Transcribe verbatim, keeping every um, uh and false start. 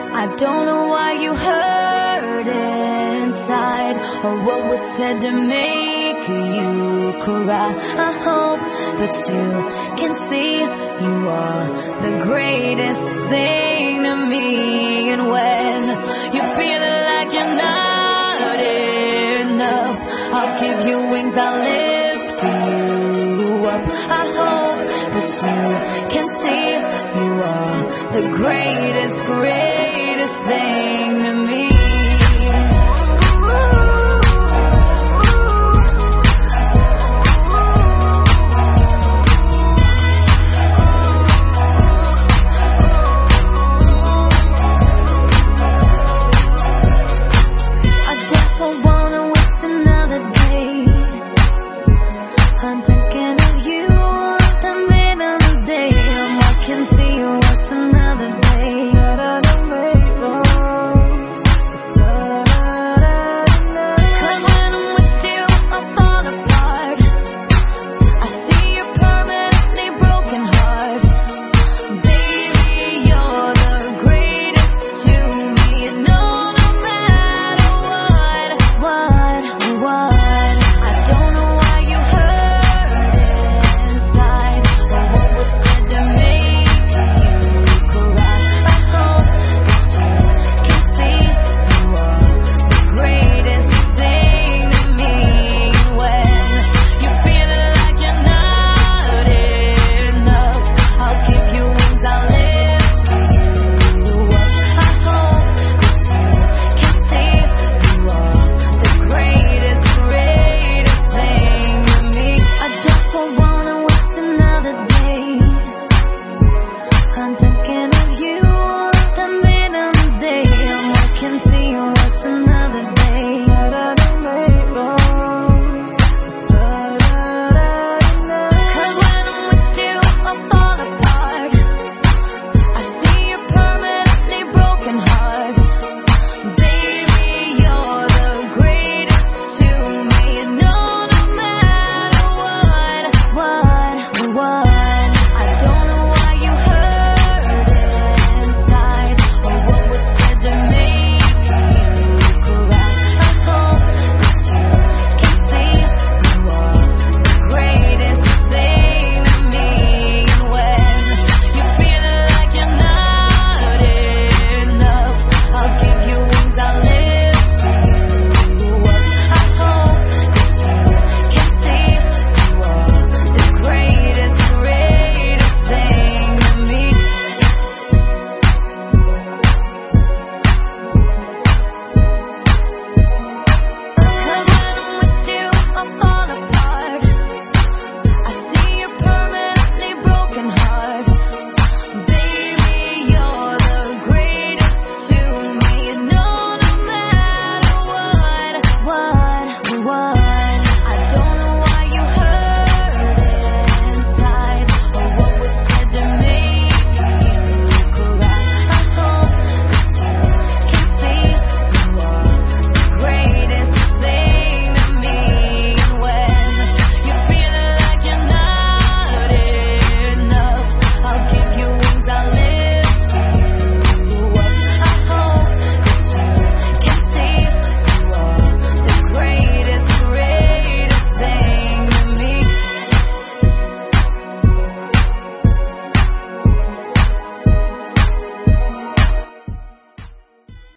I don't know why you hurt inside, or what was said to make you cry. I hope that you can see you are the greatest thing to me. And when you feel like you're not enough, I'll give you wings, I'll lift you up. I hope that you can see you are the greatest